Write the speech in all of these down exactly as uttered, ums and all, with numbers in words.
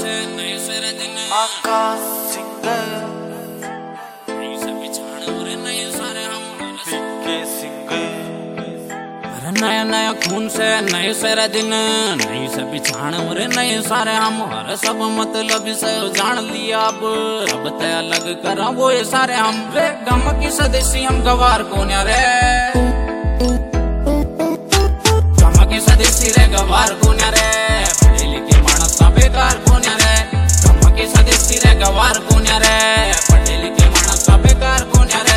से नहीं सरे दिन आकाश सिंगर नहीं से बिछाड़ और नहीं सारे हम पीके सिंगर अरे नया नया खून से नहीं सरे दिन नहीं से बिछाड़ और नहीं सारे हम हर सब मतलब से जान लिया अब अब तय अलग करा वो ये सारे हम रे गम की सदेशी हम गवार कौन रे गम की सदेशी रे गवार कौन रे पढ़े लिखे मानस सा बेकार कौन रे गम की सदेशी रे गवार कौन रे पढ़े लिखे मानस सा बेकार कौन रे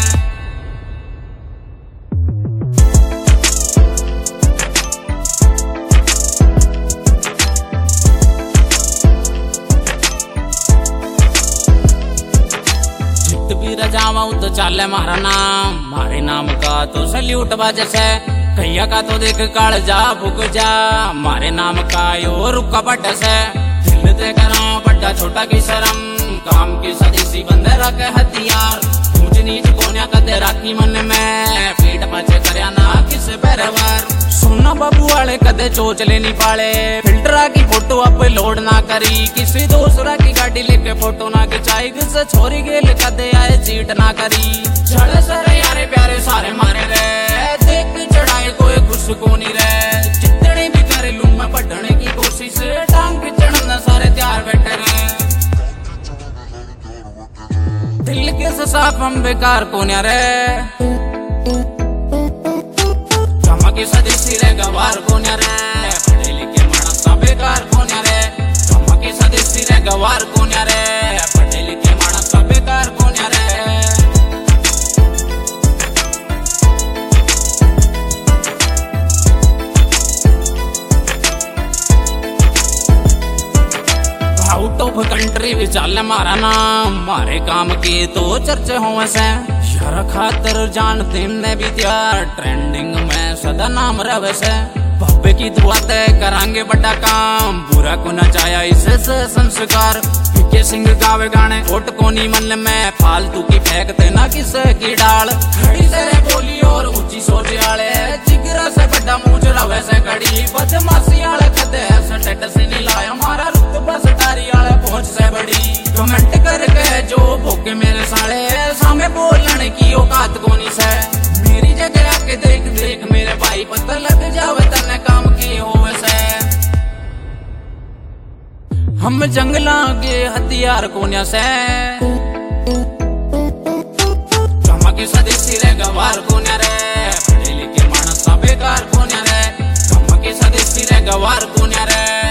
जावाऊ तो चाले मारा नाम मारे नाम का तो सल्यूट बाजे से कैया का तो देख काल जा भुग जा मारे नाम का यो रुका बट से दिल दे करा बड्डा छोटा की शर्म काम की सदीसी बंदे रखे हथियार ऊंच नीच कोन्या कदे राखी मन में पीठ पचे करया ना किसे पैरवार सुना बाबू वाले कदे चोच लेनी पाले फिल्टरा की फोटो अपलोड ना करी किसी दूसरा की गाड़ी लेके फोटो ना खिंचाई किसे छोरी गेल कदे आए चीट ना करी चढ़े सरे यारे प्यारे सारे मारे रे देख चढ़ाए कोई खुश को नहीं रे जितने भी करे लू मैं पढ़ने की कोशिश टांग खिंचण न सारे तैयार बैठे रे दिल के साफ हम बेकार कौन रे की सदस्य रे गवार कौन रे पढ़े लिखे मानस सा बेकार कौन रे गम की सदस्य रे गवार कौन रे पढ़े लिखे मानस सा बेकार कौन रे आउट ऑफ कंट्री भी चल मारा नाम मारे काम की तो चर्चे हो से यार खातर जानते ने भी त्यार ट्रेंडिंग में सदा नाम रवे से बाबे की दुआ तय करांगे बड़ा काम बुरा को न चाया इसे से संस्कार पीके सिंह गावे गाने खोट कोनी मन में फालतू की फेंकते ना किसे की डाल खड़ी से बोली और ऊंची सोच आले जिगरा से बड़ा मूंछ रवे से कड़ी बदमाशी आले कदे स्टेटस नहीं लाया हमारा रुतबा सटारी आले पहुंच से बड़ी कमेंट करके जो भोके मेरे साले सामने बोलने की औकात कोनी से मेरी जगह आके देख देख मेरे भाई पता लग जावे तने काम की होवे से हम जंगला के हथियार कोन्या से गम की सदस्य रे गवार कोन्या रे पढ़े लिखे मानस सा बेकार कोन्या रे गम की सदस्य रे गवार कोन्या रे